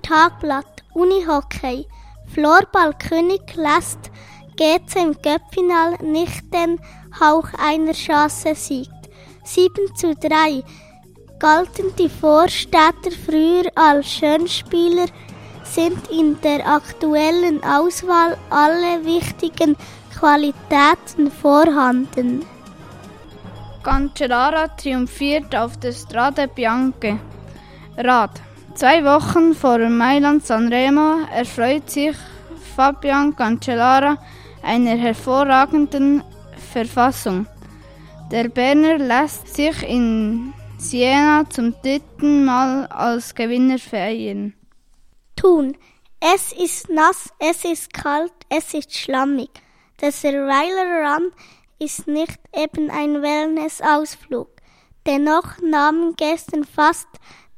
Tagblatt Unihockey. Floorballkönig lässt GC im Cup-Final nicht den Hauch einer Chance siegt. 7:3 galten die Vorstädter früher als Schönspieler, sind in der aktuellen Auswahl alle wichtigen Qualitäten vorhanden. Cancellara triumphiert auf der Strade Bianche. Rad. 2 Wochen vor Mailand-Sanremo erfreut sich Fabian Cancellara einer hervorragenden Verfassung. Der Berner lässt sich in Siena zum 3. Mal als Gewinner feiern. Thun. Es ist nass, es ist kalt, es ist schlammig. Der Survival Run ist nicht eben ein Wellness-Ausflug. Dennoch nahmen gestern fast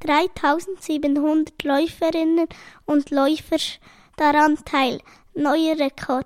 3700 Läuferinnen und Läufer daran teil. Neuer Rekord.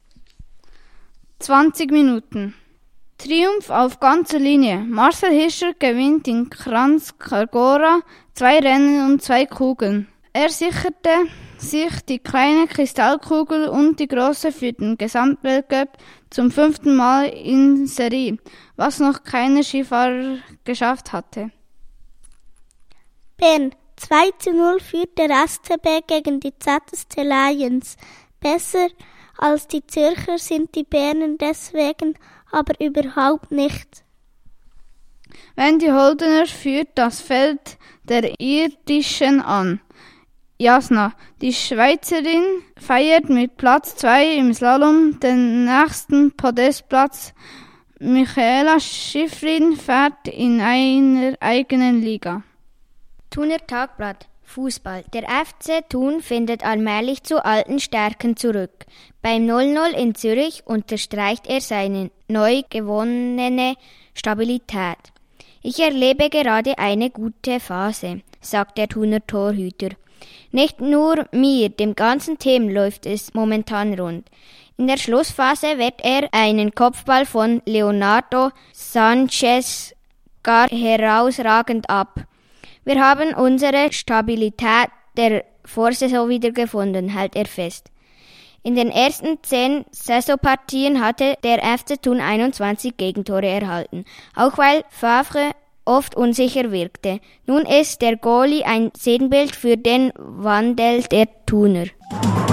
20 Minuten. Triumph auf ganzer Linie. Marcel Hirscher gewinnt in Kranjska 2 Rennen und 2 Kugeln. Er sicherte sich die kleine Kristallkugel und die große für den Gesamtweltcup zum 5. Mal in Serie, was noch keiner Skifahrer geschafft hatte. Bern. 2:0 führt der SCB gegen die ZSC Lions. Besser als die Zürcher sind die Berner deswegen aber überhaupt nicht. Wendy Holdener führt das Feld der Irdischen an. Jasna, die Schweizerin, feiert mit Platz 2 im Slalom den nächsten Podestplatz. Michaela Schifrin fährt in einer eigenen Liga. Thuner Tagblatt Fußball. Der FC Thun findet allmählich zu alten Stärken zurück. Beim 0:0 in Zürich unterstreicht er seine neu gewonnene Stabilität. Ich erlebe gerade eine gute Phase, sagt der Thuner Torhüter. Nicht nur mir, dem ganzen Team läuft es momentan rund. In der Schlussphase wehrt er einen Kopfball von Leonardo Sanchez gar herausragend ab. Wir haben unsere Stabilität der Vorsaison wiedergefunden, hält er fest. In den ersten 10 Saisonpartien hatte der FC Thun 21 Gegentore erhalten, auch weil Favre oft unsicher wirkte. Nun ist der Goalie ein Sinnbild für den Wandel der Thuner.